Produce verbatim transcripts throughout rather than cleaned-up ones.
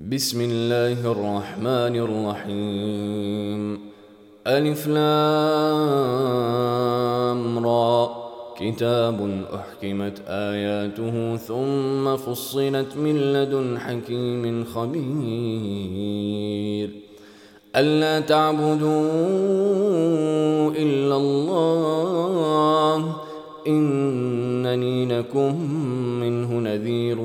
بسم الله الرحمن الرحيم. ألف لام را، كتاب أحكمت آياته ثم فصلت من لدن حكيم خبير. ألا تعبدوا إلا الله إنني لكم منه نذير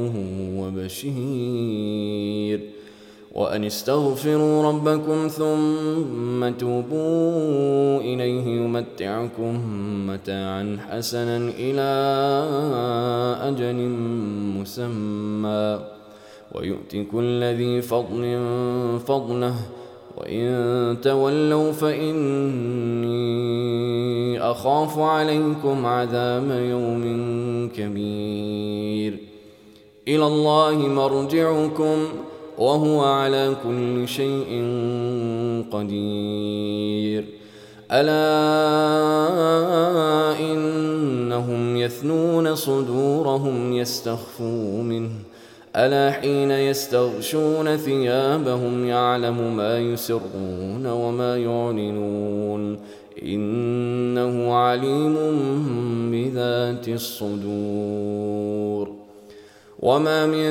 وبشير. وأن استغفروا ربكم ثم توبوا إليه يمتعكم متاعا حسنا إلى أجل مسمى ويؤتي كل ذي فضل فضله وإن تولوا فإني أخاف عليكم عذاب يوم كبير. إلى الله مرجعكم وهو على كل شيء قدير. ألا إنهم يثنون صدورهم يستخفوا منه ألا حين يستغشون ثيابهم يعلم ما يسرون وما يعلنون إنه عليم بذات الصدور. وما من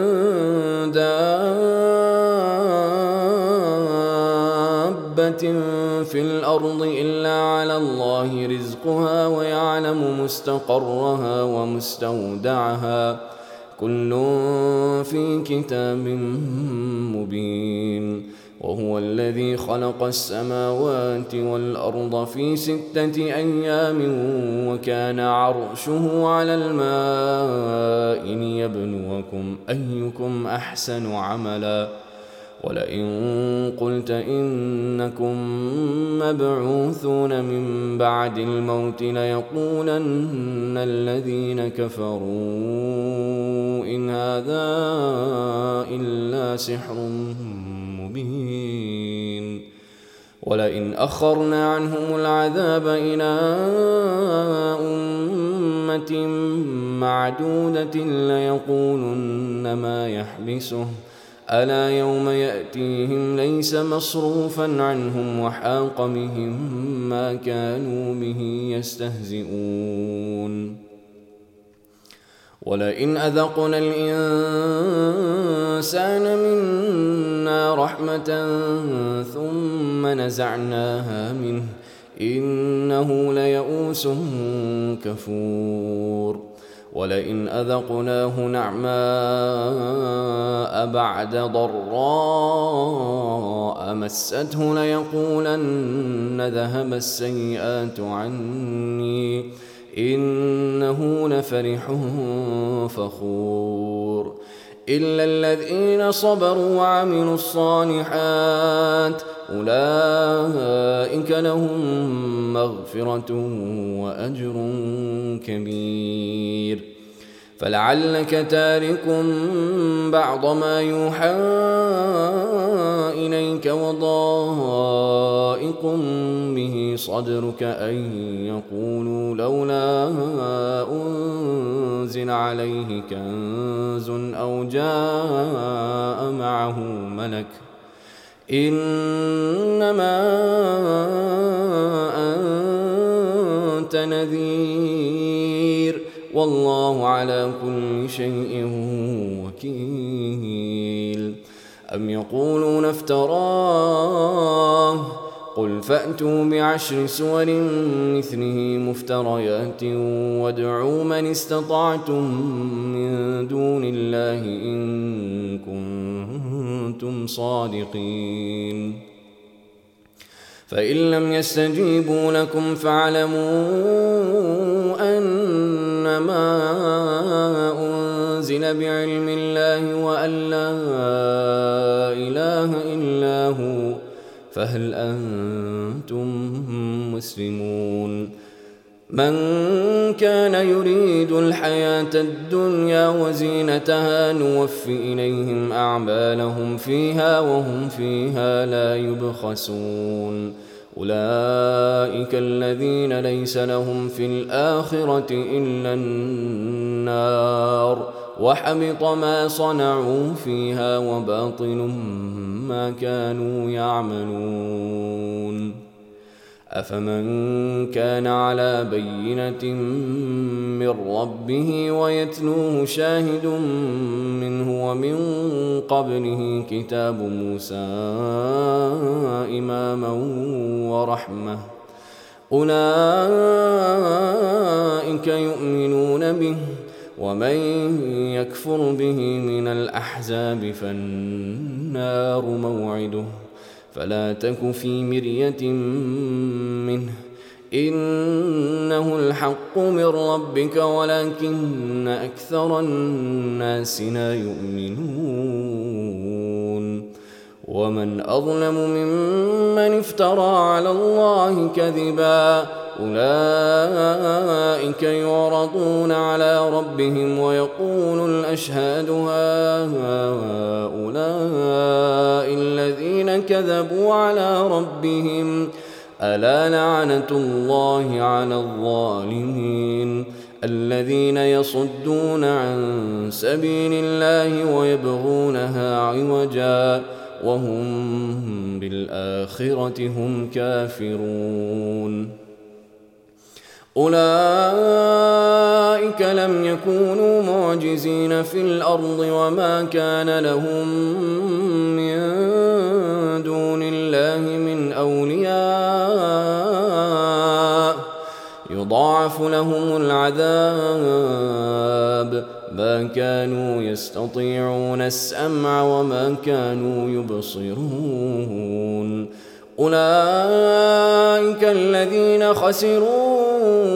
دابة في الأرض إلا على الله رزقها ويعلم مستقرها ومستودعها كل في كتاب مبين. وهو الذي خلق السماوات والأرض في ستة أيام وكان عرشه على الماء ليبلوكم أيكم أحسن عملا. ولئن قلت إنكم مبعوثون من بعد الموت ليقولن الذين كفروا إن هذا إلا سحر مبين. ولئن أخرنا عنهم العذاب إلى أمة معدودة ليقولن ما يحبسه ألا يوم يأتيهم ليس مصروفا عنهم وحاق بهم ما كانوا به يستهزئون. ولئن أذقنا الإنسان منا رحمة ثم نزعناها منه إنه ليئوس كفور. ولئن أذقناه نعماء بعد ضراء مسته ليقولن ذهب السيئات عني إنه لفرح فخور. إلا الذين صبروا وعملوا الصالحات أولئك لهم مغفرة وأجر كبير. فلعلك تارك بعض ما يوحى إليك وضائق به صدرك أن يقولوا لولا أنزل عليه كنز أو جاء معه ملك إنما أنت نذير والله على كل شيء وكيل. أم يقولون افتراه قل فأتوا بعشر سور مثله مفتريات وادعوا من استطعتم من دون الله إن كنتم صادقين. فإن لم يستجيبوا لكم فاعلموا أنما أنزل بعلم الله وأن لا إله إلا هو فهل أنتم مسلمون. من كان يريد الحياة الدنيا وزينتها نوف إليهم أعمالهم فيها وهم فيها لا يبخسون. أولئك الذين ليس لهم في الآخرة إلا النار وحبط ما صنعوا فيها وباطل ما كانوا يعملون. أفمن كان على بينة من ربه ويتلوه شاهد منه ومن قبله كتاب موسى إماما ورحمة أولئك يؤمنون به، ومن يكفر به من الأحزاب فالنار موعده، فلا تك في مرية منه، إنه الحق من ربك ولكن أكثر الناس لا يؤمنون. ومن أظلم ممن افترى على الله كذبا، أولئك يعرضون على ربهم ويقول الأشهاد هؤلاء الذين كذبوا على ربهم، ألا لعنة الله على الظالمين الذين يصدون عن سبيل الله ويبغونها عوجا وهم بالآخرة هم كافرون. أولئك لم يكونوا معجزين في الأرض وما كان لهم من دون الله من أولياء، يضاعف لهم العذاب، ما كانوا يستطيعون السمع وما كانوا يبصرون. أولئك الذين خسروا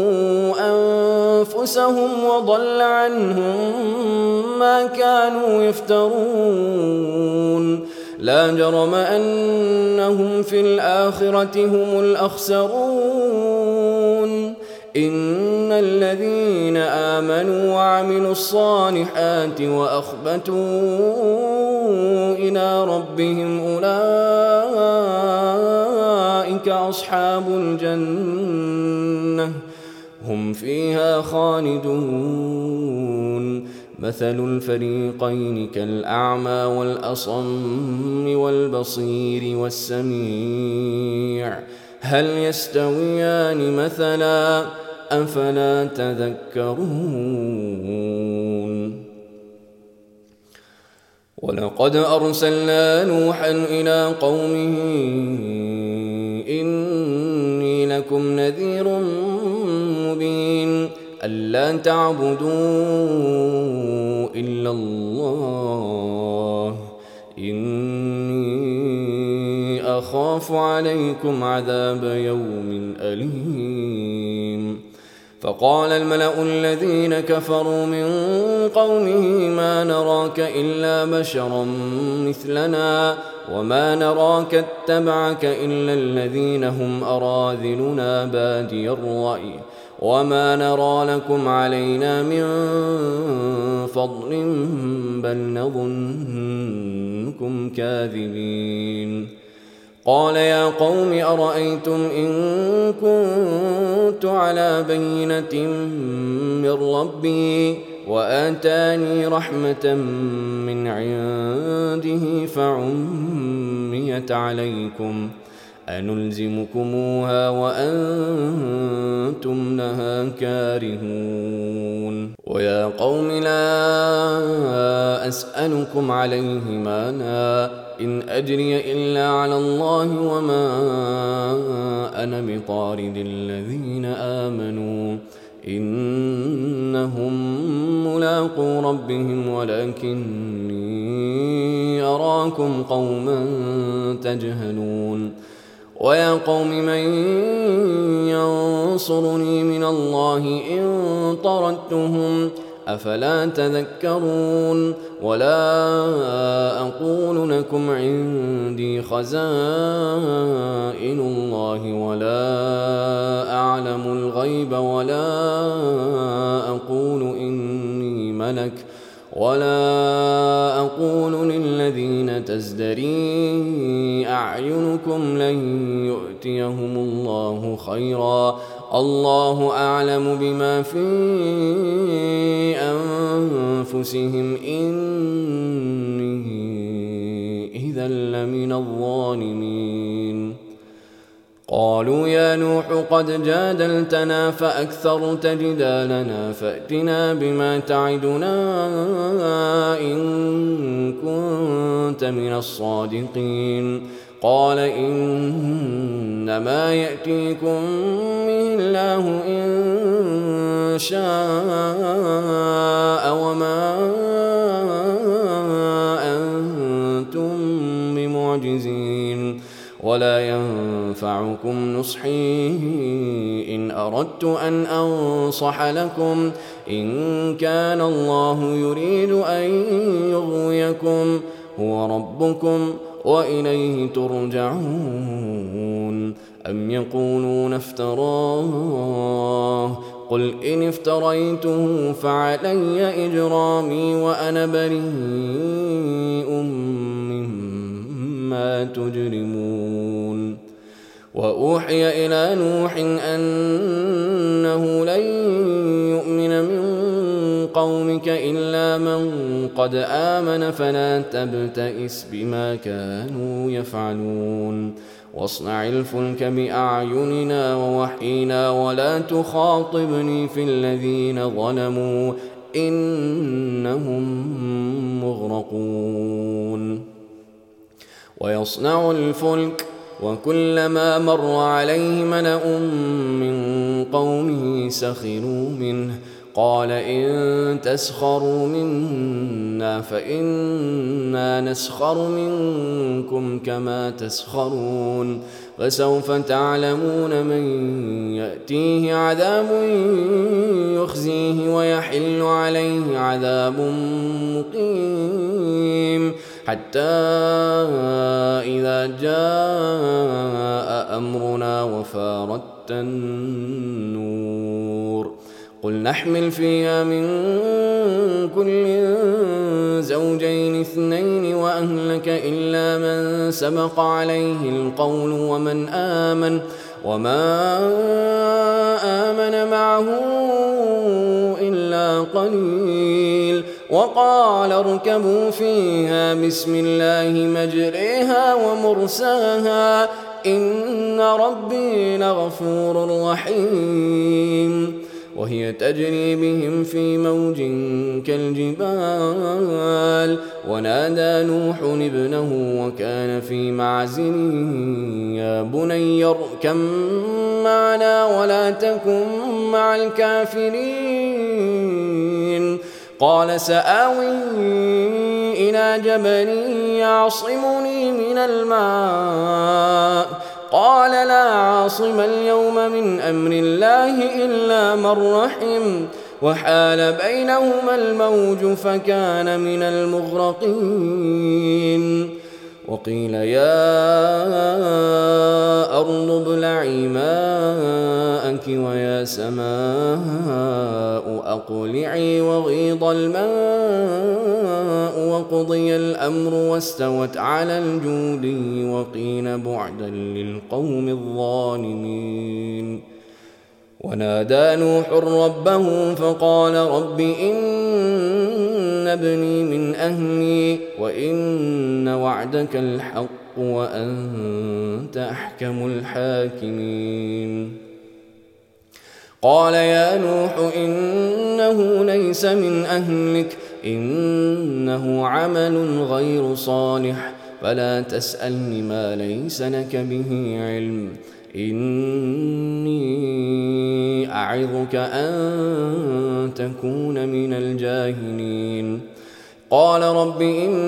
أنفسهم وضل عنهم ما كانوا يفترون، لا جرم أنهم في الآخرة هم الأخسرون. إن الذين آمنوا وعملوا الصالحات وأخبتوا إلى ربهم أولئك أصحاب الجنة هم فيها خالدون. مثل الفريقين كالأعمى والأصم والبصير والسميع، هل يستويان مثلا؟ أفلا تذكرون. ولقد أرسلنا نوحا إلى قومه إني لكم نذير مبين ألا تعبدوا إلا الله إني أخاف عليكم عذاب يوم أليم. فقال الملأ الذين كفروا من قومه ما نراك إلا بشرا مثلنا وما نراك اتبعك إلا الذين هم أراذلنا بادي الرأي وما نرى لكم علينا من فضل بل نظنكم كاذبين. قال يا قوم أرأيتم إن كنت على بينة من ربي وآتاني رحمة من عنده فعميت عليكم أنلزمكموها وأنتم لها كارهون. ويا قوم لا أسألكم عليه مالا إن أجري إلا على الله وما أنا بطارد الذين آمنوا إنهم ملاقو ربهم ولكني أراكم قوما تجهلون. ويا قوم من ينصرني من الله إن طردتهم أفلا تذكرون. ولا أقول لكم عندي خزائن الله ولا أعلم الغيب ولا أقول إني ملك ولا أقول للذين تزدري أعينكم لن يؤتيهم الله خيرا الله أعلم بما في أنفسهم إني إذا لمن الظالمين. قالوا يا نوح قد جادلتنا فأكثرت جدالنا فأتنا بما تعدنا إن كنت من الصادقين. قال إنما يأتيكم به الله إن شاء وما أنتم بمعجزين ولا ينفعكم نصحي إن أردت أن أنصح لكم إن كان الله يريد أن يغويكم هو ربكم وإليه ترجعون. أم يقولون افتراه قل إن افتريته فعلي إجرامي وأنا بريء مما تجرمون. وأوحي إلى نوح أنه لن يؤمن من قومك إلا من قد آمن فلا تبتئس بما كانوا يفعلون. واصنع الفلك بأعيننا ووحينا ولا تخاطبني في الذين ظلموا إنهم مغرقون. ويصنع الفلك وكلما مر عليه ملأ من قومه سخروا منه قال إن تسخروا منا فإنا نسخر منكم كما تسخرون. فسوف تعلمون من يأتيه عذاب يخزيه ويحل عليه عذاب مقيم حتى إذا جاء أمرنا وفارت النور قل نحمل فيها من كل زوجين اثنين وأهلك إلا من سبق عليه القول ومن آمن وما آمن معه إلا قليل. وقال اركبوا فيها بسم الله مجريها ومرساها إن ربي لغفور رحيم. وهي تجري بهم في موج كالجبال ونادى نوح ابنه وكان في معزل يا بني اركب معنا ولا تكن مع الكافرين. قال سآوي إلى جبل يعصمني من الماء قال لا عاصم اليوم من أمر الله إلا من رحم وحال بينهما الموج فكان من المغرقين. وقيل يا أرض ابلعي ماءك ويا سماء أقلعي وغيض الماء وقضي الأمر واستوت على الجودي وقيل بعدا للقوم الظالمين. ونادى نوح ربه فقال رب إن ابني من أهلي وإن وعدك الحق وأنت أحكم الحاكمين. قال يا نوح إنه ليس من أهلك إنه عمل غير صالح فلا تسألني ما ليس لك به علم إني أعظك أن تكون من الجاهلين. قال رب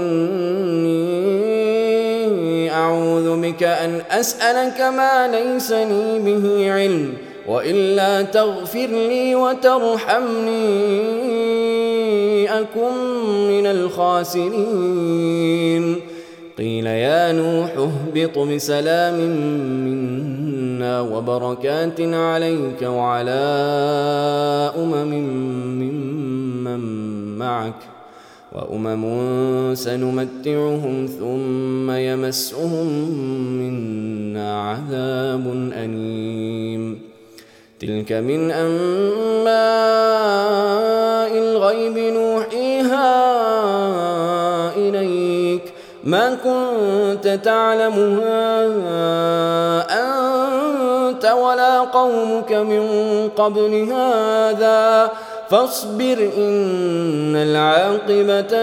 إني أعوذ بك أن أسألك ما ليس لي به علم وإلا تغفر لي وترحمني أكن من الخاسرين. قيل يا نوح اهبط بسلام منا وبركات عليك وعلى أمم ممن معك وأمم سنمتعهم ثم يمسهم منا عذاب أليم. تلك من أنباء الغيب نوحيها إليك ما كنت تعلمها أنت ولا قومك من قبل هذا فاصبر إن العاقبة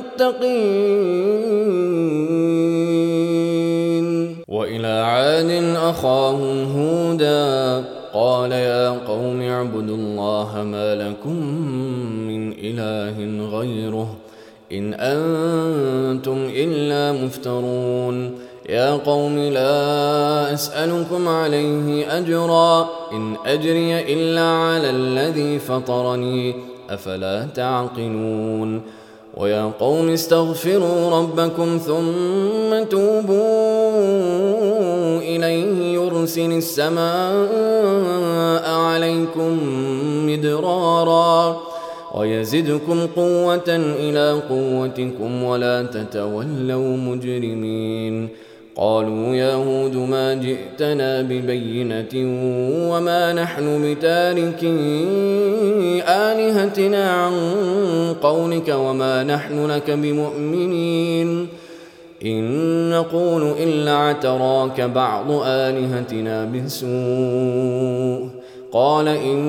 للمتقين. وإلى عاد أخاهم هودا قال يا قوم اعبدوا الله ما لكم من إله غيره إن أنتم إلا مفترون. يا قوم لا أسألكم عليه أجرا إن أجري إلا على الذي فطرني أفلا تعقلون. ويا قوم استغفروا ربكم ثم توبوا إليه يرسل السماء عليكم مدرارا ويزدكم قوة إلى قوتكم ولا تتولوا مجرمين. قالوا يا هود ما جئتنا ببينة وما نحن بتاركي آلهتنا عن قولك وما نحن لك بمؤمنين إن نقول إلا اعتراك بعض آلهتنا بسوء. قال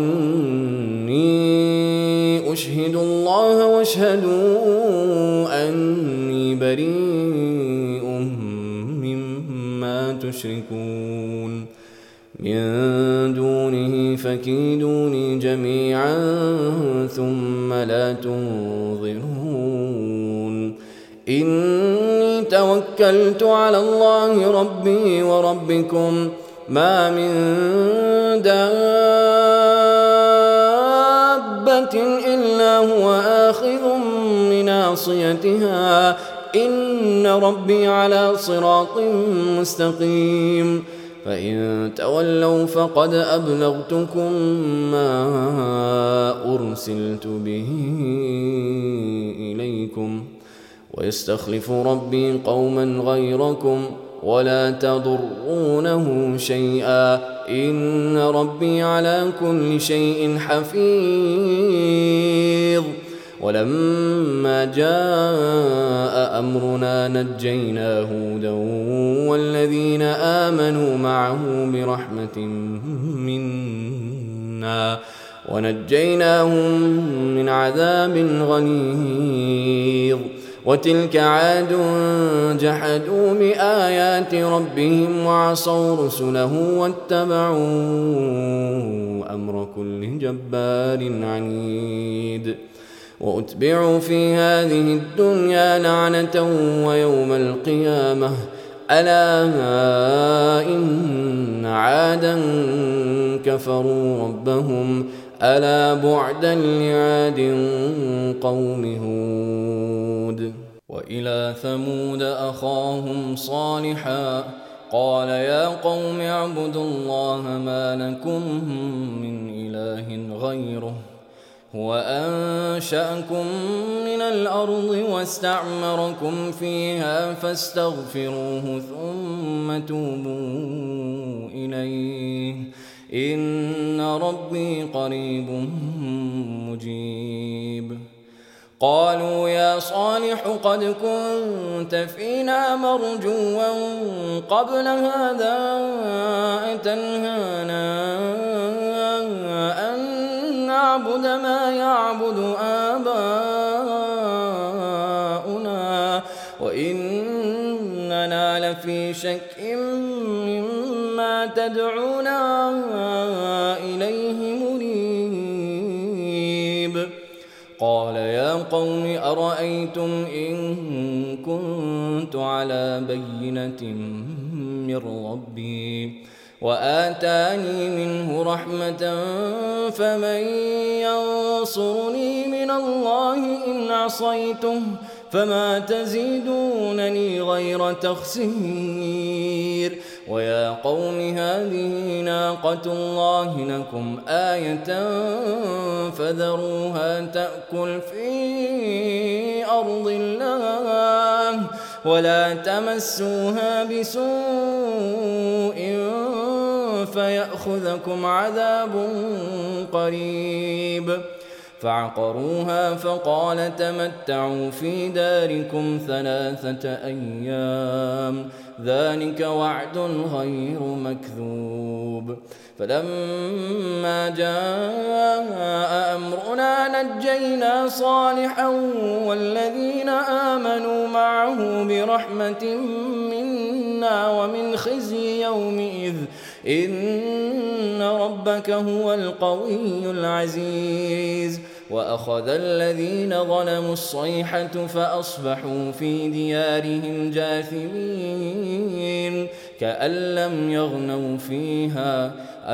إني أشهد الله واشهدوا أني بريء مما تشركون من دونه فكيدوني جميعا ثم لا تنظرون. إني توكلت على الله ربي وربكم ما من دابة إلا هو آخذ بناصيتها إن ربي على صراط مستقيم. فإن تولوا فقد أبلغتكم ما أرسلت به إليكم ويستخلف ربي قوما غيركم ولا تضرونه شيئا إن ربي على كل شيء حفيظ. ولما جاء أمرنا نجينا هودا والذين آمنوا معه برحمة منا ونجيناهم من عذاب غليظ. وتلك عاد جحدوا بآيات ربهم وعصوا رسله واتبعوا أمر كل جبار عنيد. وأتبعوا في هذه الدنيا لعنة ويوم القيامة ألا إن عادا كفروا ربهم ألا بعدا لعاد قوم هود. وإلى ثمود أخاهم صالحا قال يا قوم اعبدوا الله ما لكم من إله غيره هو أنشأكم من الأرض واستعمركم فيها فاستغفروه ثم توبوا إليه إن ربي قريب مجيب. قالوا يا صالح قد كنت فينا مرجوا قبل هذا أتنهانا أن نعبد ما يعبد آباؤنا وإننا لفي شك مما تدعونا إليه مريب. قال يا قوم أرأيتم إن كنت على بينة من ربي وآتاني منه رحمة فمن ينصرني من الله إن عصيته فما تزيدونني غير تخسير. ويا قوم هذه ناقة الله لكم آية فذروها تأكل في أرض الله ولا تمسوها بسوء فيأخذكم عذاب قريب. فعقروها فقال تمتعوا في داركم ثلاثة أيام ذلك وعد غير مكذوب. فلما جاء أمرنا نجينا صالحا والذين آمنوا معه برحمة منا ومن خزي يومئذ إن ربك هو القوي العزيز. وأخذ الذين ظلموا الصيحة فأصبحوا في ديارهم جاثمين كأن لم يغنوا فيها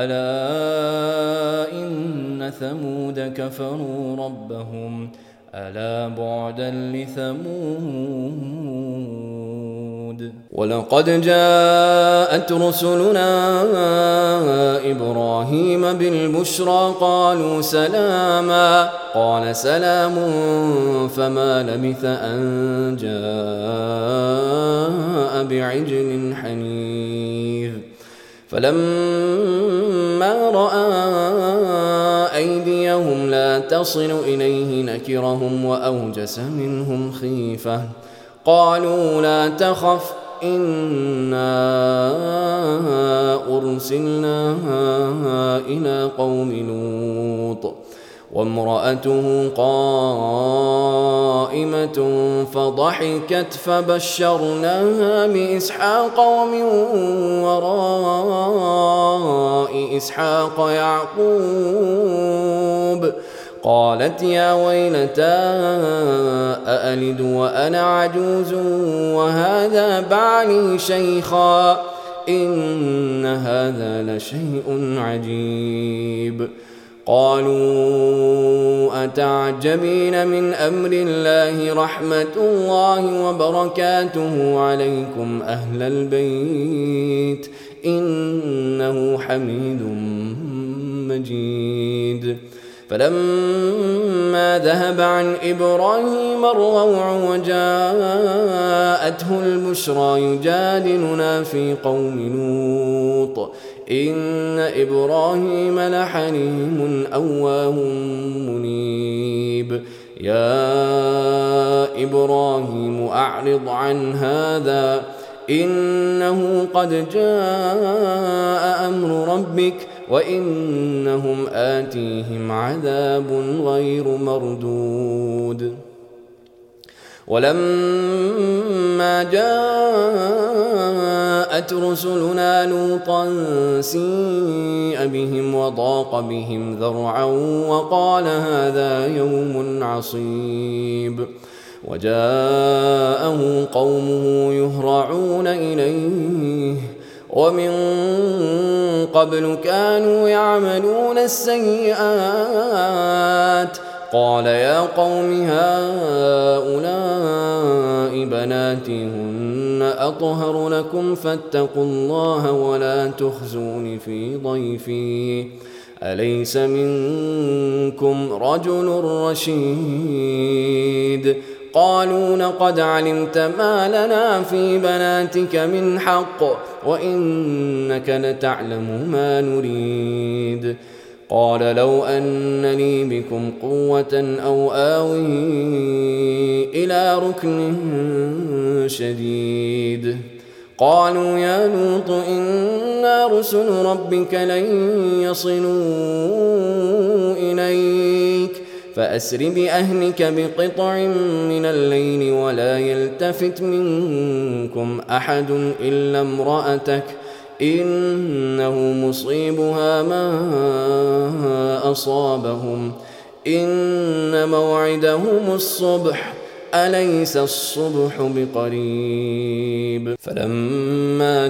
ألا إن ثمود كفروا ربهم ألا بعدا لثمود. ولقد جاءت رسلنا إبراهيم بالبشرى قالوا سلاما قال سلام فما لبث أن جاء بعجل حنيذ. فلما رأى أيديهم لا تصل إليه نكرهم وأوجس منهم خيفة قالوا لا تخف إنا أرسلنا إلى قوم لوط وامرأته قائمة فضحكت فبشرناها بإسحاق ومن وراء إسحاق يعقوب قالت يا ويلتى أألد وأنا عجوز وهذا بعلي شيخا إن هذا لشيء عجيب. قالوا أتعجبين من أمر الله رحمة الله وبركاته عليكم أهل البيت إنه حميد مجيد. فلما ذهب عن إبراهيم الروع وجاءته البشرى يجادلنا في قوم لوط إن إبراهيم لحليم أواه منيب. يا إبراهيم أعرض عن هذا إنه قد جاء أمر ربك وإنهم آتيهم عذاب غير مردود. ولما جاءت رسلنا لوطا سيء بهم وضاق بهم ذرعا وقال هذا يوم عصيب. وجاءه قومه يهرعون إليه ومن قبل كانوا يعملون السيئات قال يا قوم هؤلاء بناتي هن أطهر لكم فاتقوا الله ولا تخزون في ضيفي أليس منكم رجل رشيد. قالوا لقد علمت ما لنا في بناتك من حق وإنك لتعلم ما نريد. قال لو أن لي بكم قوة أو آوي إلى ركن شديد. قالوا يا لوط إنا رسل ربك لن يصلوا إليك فأسر بأهلك بقطع من الليل ولا يلتفت منكم أحد إلا امرأتك إنه مصيبها ما أصابهم إن موعدهم الصبح أليس الصبح بقريب. فلما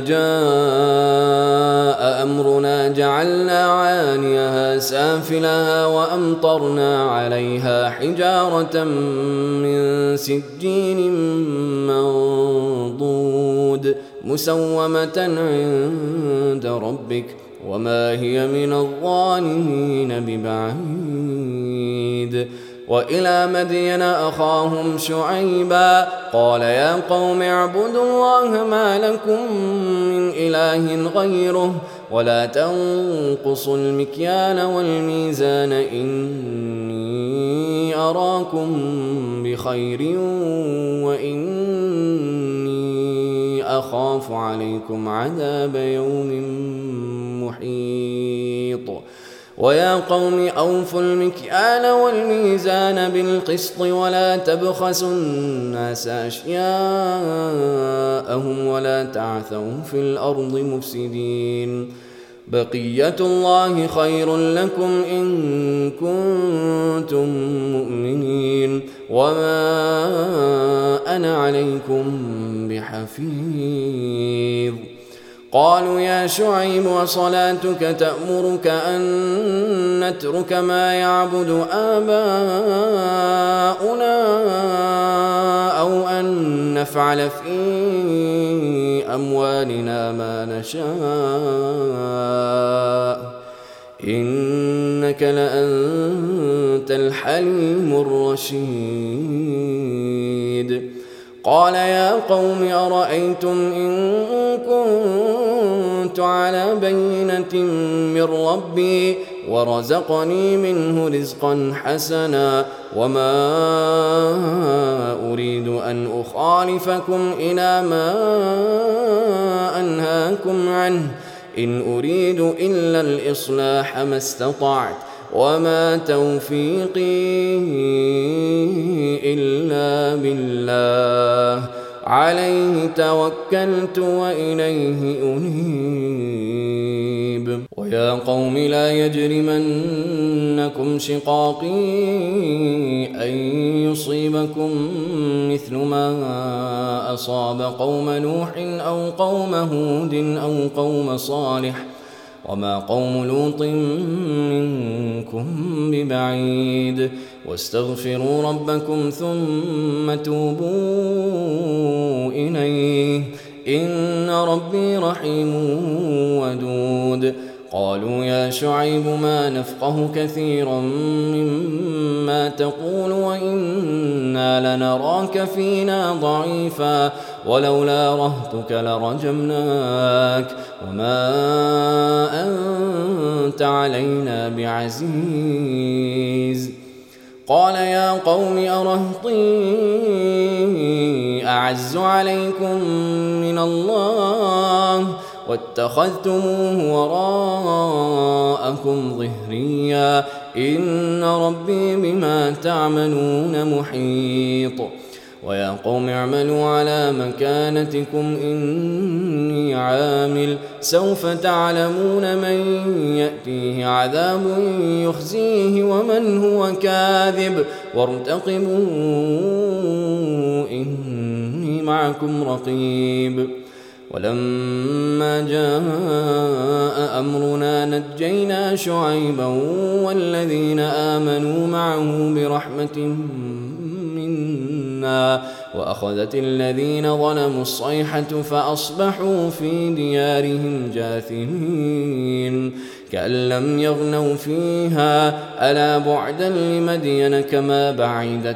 جاء أمرنا جعلنا عاليها سافلها وأمطرنا عليها حجارة من سجيل منضود مسومة عند ربك وما هي من الظالمين ببعيد. وإلى مدين أخاهم شعيبا قال يا قوم اعبدوا الله ما لكم من إله غيره ولا تنقصوا المكيال والميزان إني أراكم بخير وإني أخاف عليكم عذاب يوم محيط ويا قوم أوفوا المكيال والميزان بالقسط ولا تبخسوا الناس أشياءهم ولا تعثوا في الأرض مفسدين بقية الله خير لكم إن كنتم مؤمنين وما أنا عليكم بحفيظ قالوا يا شعيب وصلاتك تأمرك أن نترك ما يعبد آباؤنا أو أن نفعل في أموالنا ما نشاء إنك لأنت الحليم الرشيد قال يا قوم أرأيتم إن كنت على بينة من ربي ورزقني منه رزقا حسنا وما أريد أن أخالفكم إلى ما أنهاكم عنه إن أريد إلا الإصلاح ما استطعت وما توفيقي إلا بالله عليه توكلت وإليه أنيب ويا قوم لا يجرمنكم شقاقي أن يصيبكم مثل ما أصاب قوم نوح أو قوم هود أو قوم صالح وما قوم لوط منكم ببعيد واستغفروا ربكم ثم توبوا إليه إن ربي رحيم ودود قالوا يا شعيب ما نفقه كثيرا مما تقول وإنا لنراك فينا ضعيفا ولولا رهتك لرجمناك وما أنت علينا بعزيز قال يا قوم أرهطي أعز عليكم من الله واتخذتموه وراءكم ظهريا إن ربي بما تعملون محيط ويا قوم اعملوا على مكانتكم إني عامل سوف تعلمون من يأتيه عذاب يخزيه ومن هو كاذب وارتقبوا إني معكم رقيب ولما جاء أمرنا نجينا شعيبا والذين آمنوا معه برحمة منا وأخذت الذين ظلموا الصيحة فأصبحوا في ديارهم جاثمين كأن لم يغنوا فيها ألا بعدا لمدين كما بعدت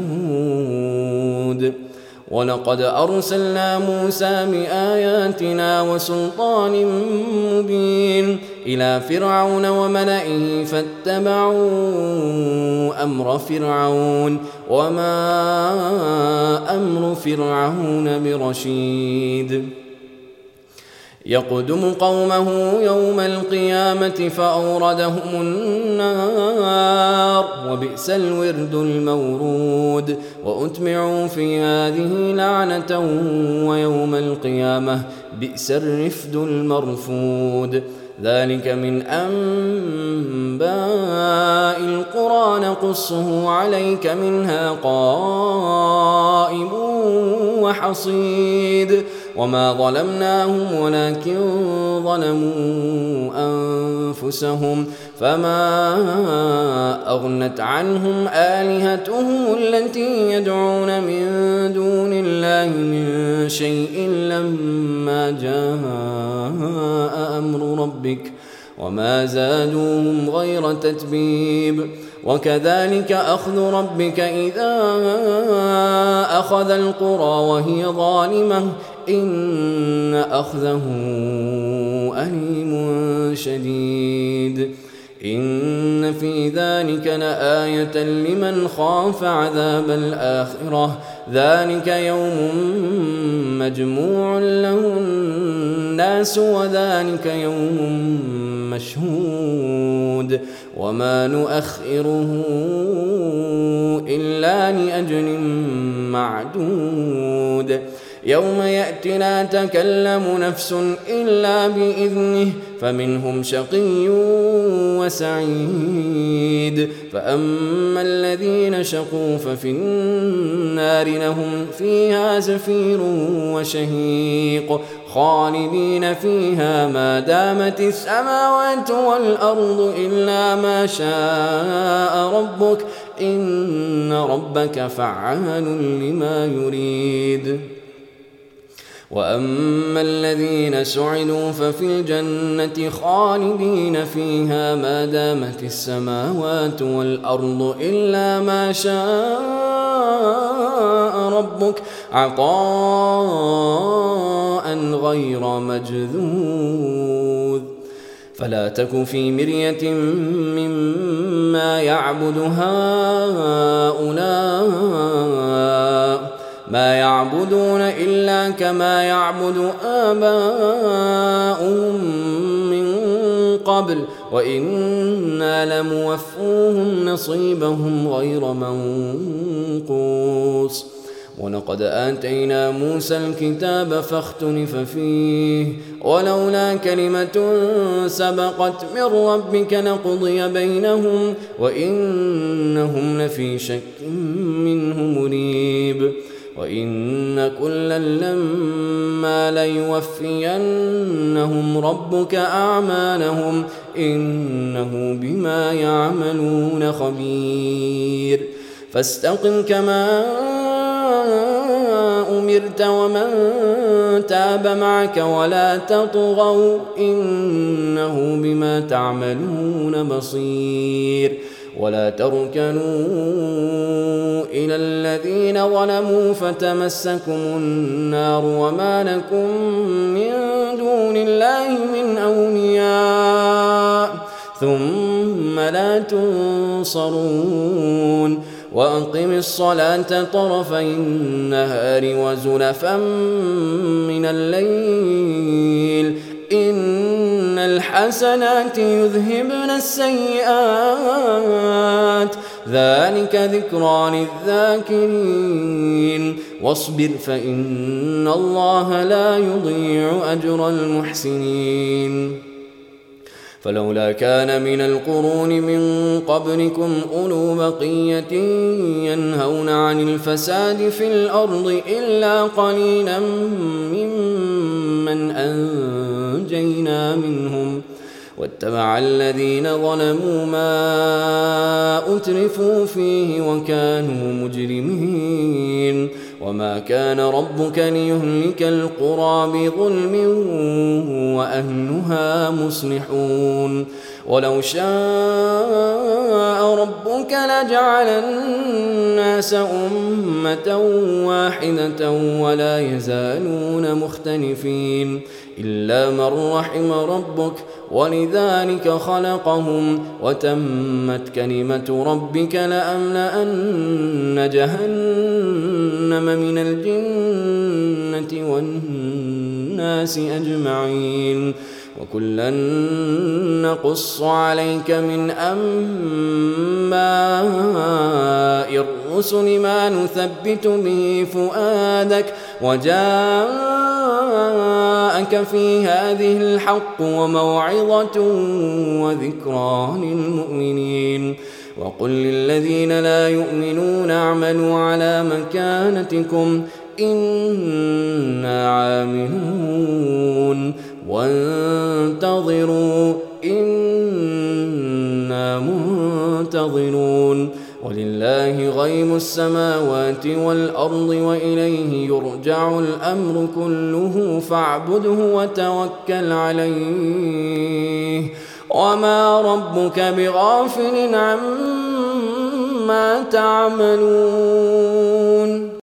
ثمود ولقد أرسلنا موسى بآياتنا وسلطان مبين إلى فرعون وملئه فاتبعوا أمر فرعون وما أمر فرعون برشيد يقدم قومه يوم القيامة فأوردهم النار وبئس الورد المورود وأتبعوا في هذه لعنة ويوم القيامة بئس الرفد المرفود ذلك من أنباء القرى نقصه عليك منها قائم وحصيد وما ظلمناهم ولكن ظلموا أنفسهم فما أغنت عنهم آلهتهم التي يدعون من دون الله من شيء لما جاء أمر ربك وما زادوهم غير تتبيب وكذلك أخذ ربك إذا أخذ القرى وهي ظالمة إن أخذه أليم شديد إن في ذلك لآية لمن خاف عذاب الآخرة ذلك يوم مجموع له الناس وذلك يوم مشهود وما نؤخره إلا لأجل معدود يوم يأتي لا تكلم نفس إلا بإذنه فمنهم شقي وسعيد فأما الذين شقوا ففي النار لهم فيها زفير وشهيق خالدين فيها ما دامت السماوات والأرض إلا ما شاء ربك إن ربك فعال لما يريد وأما الذين سعدوا ففي الجنة خالدين فيها ما دامت السماوات والأرض إلا ما شاء ربك عطاء غير مجذوذ فلا تك في مرية مما يعبد هؤلاء ما يعبدون إلا كما يعبد آباؤهم من قبل وإنا لموفوهم نصيبهم غير منقوص ولقد آتينا موسى الكتاب فاختلف فيه ولولا كلمة سبقت من ربك لقضي بينهم وإنهم لفي شك منه مريب وإن كلا لما ليوفينهم ربك أعمالهم إنه بما يعملون خبير فاستقم كما أمرت ومن تاب معك ولا تطغوا إنه بما تعملون بصير ولا تركنوا إلى الذين ظلموا فتمسكم النار وما لكم من دون الله من أولياء ثم لا تنصرون وأقم الصلاة طرفي النهار وزلفا من الليل إن الحسنات يذهبن السيئات ذلك ذكرى للذاكرين واصبر فإن الله لا يضيع أجر المحسنين فلولا كان من القرون من قبلكم أولو بقية ينهون عن الفساد في الأرض إلا قليلا ممن أنجينا منهم واتبع الذين ظلموا ما أترفوا فيه وكانوا مجرمين وما كان ربك ليهلك القرى بظلم وأهلها مصلحون ولو شاء ربك لجعل الناس أمة واحدة ولا يزالون مختلفين إلا من رحم ربك ولذلك خلقهم وتمت كلمة ربك لأملأن جهنم من الجنة والناس أجمعين وكلا نقص عليك من أنباء الرسل ما نثبت به فؤادك وجاءك في هذه الحق وموعظة وذكرى للمؤمنين وقل للذين لا يؤمنون اعملوا على مكانتكم إنا عاملون وانتظروا إنا منتظرون ولله غيب السماوات والأرض وإليه يرجع الأمر كله فاعبده وتوكل عليه وما ربك بغافل عما تعملون.